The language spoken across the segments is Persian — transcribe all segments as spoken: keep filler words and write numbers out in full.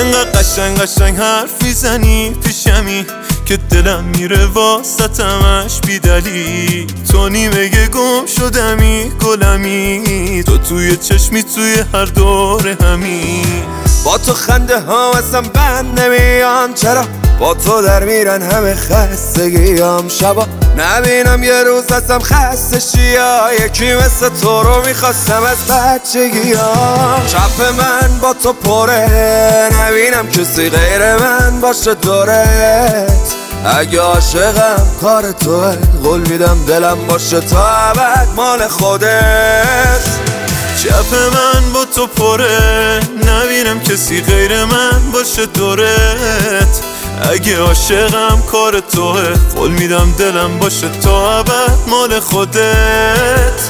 انقدر قشنگ قشنگ حرف میزنی پیشمی که دلم میره واسطمش بی دلیل. تو نیمه گم شدمی گلمی، تو توی چشمی توی هر دور همی. با تو خنده ها ازم بند نمیان، چرا با تو در میرن همه خستگیام. شبا نبینم یه روز ازم خسته شیا، یکی مثل تو رو میخواستم از بچگیام. چپ من با تو پره، نبینم کسی غیر من باشه دورت. اگه عاشقم کار توه، قول میدم دلم باشه تا ابد مال خودت. چپ من با تو پره، نبینم کسی غیر من باشه دورت. اگه عاشقم کار توه، قول میدم دلم باشه تا ابد مال خودت.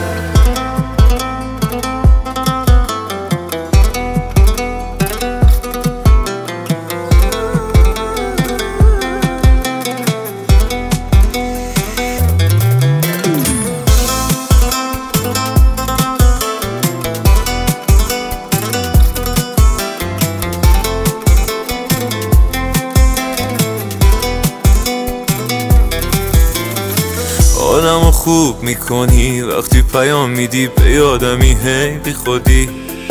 حالمو خوب میکنی وقتی پیام میدی به یادمی، هی بی خودی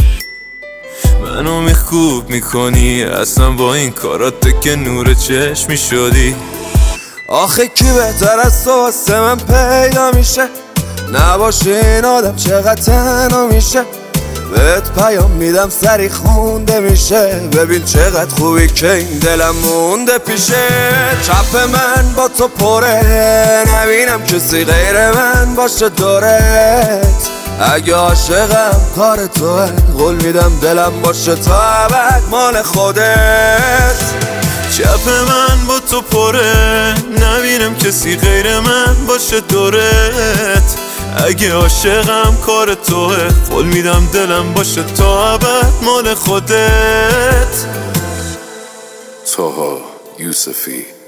منو میخوب میکنی. اصلا با این کارات که نور چشمی شدی. آخه کی بهتر از تو واسه من پیدا میشه، نباشه این آدم چقدر تنها میشه. بهت پیام میدم سری خونده میشه، ببین چقدر خوبی که این دلم مونده پیشه. چپ من با تو پره، نبینم کسی غیر من باشه دورت. اگه عاشقم کار توه، قول میدم دلم باشه تا ابد مال خودت. چپ من با تو پره، نبینم کسی غیر من باشه دورت. اگه عاشقم کار توه، قول میدم دلم باشه تا ابد مال خودت. طه یوسفی